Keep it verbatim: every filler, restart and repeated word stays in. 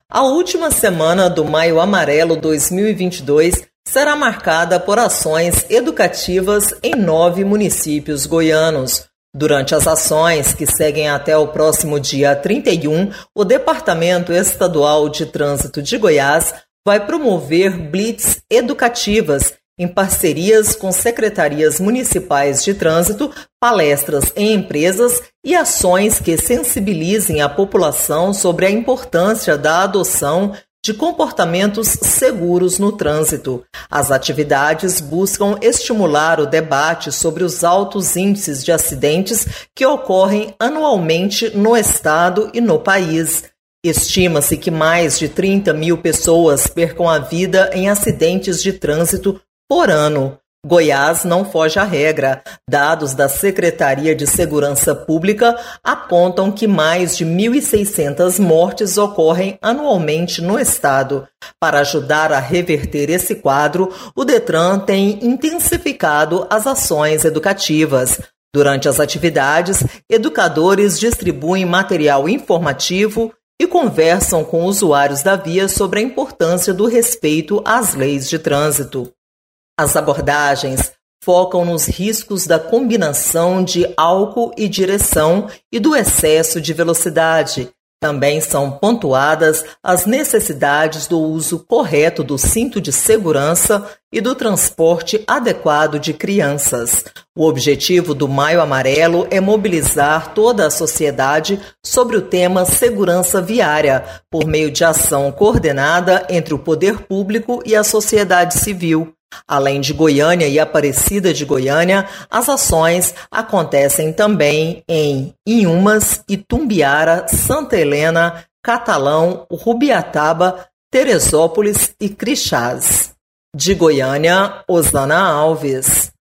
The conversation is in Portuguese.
A última semana do Maio Amarelo dois mil e vinte e dois será marcada por ações educativas em nove municípios goianos. Durante as ações, que seguem até o próximo dia trinta e um, o Departamento Estadual de Trânsito de Goiás vai promover blitz educativas em parcerias com secretarias municipais de trânsito, palestras em empresas e ações que sensibilizem a população sobre a importância da adoção de comportamentos seguros no trânsito. As atividades buscam estimular o debate sobre os altos índices de acidentes que ocorrem anualmente no estado e no país. Estima-se que mais de trinta mil pessoas percam a vida em acidentes de trânsito por ano. Goiás não foge à regra. Dados da Secretaria de Segurança Pública apontam que mais de mil e seiscentas mortes ocorrem anualmente no estado. Para ajudar a reverter esse quadro, o Detran tem intensificado as ações educativas. Durante as atividades, educadores distribuem material informativo e conversam com usuários da via sobre a importância do respeito às leis de trânsito. As abordagens focam nos riscos da combinação de álcool e direção e do excesso de velocidade. Também são pontuadas as necessidades do uso correto do cinto de segurança e do transporte adequado de crianças. O objetivo do Maio Amarelo é mobilizar toda a sociedade sobre o tema segurança viária, por meio de ação coordenada entre o poder público e a sociedade civil. Além de Goiânia e Aparecida de Goiânia, as ações acontecem também em Inhumas, Itumbiara, Santa Helena, Catalão, Rubiataba, Teresópolis e Crixás. De Goiânia, Osana Alves.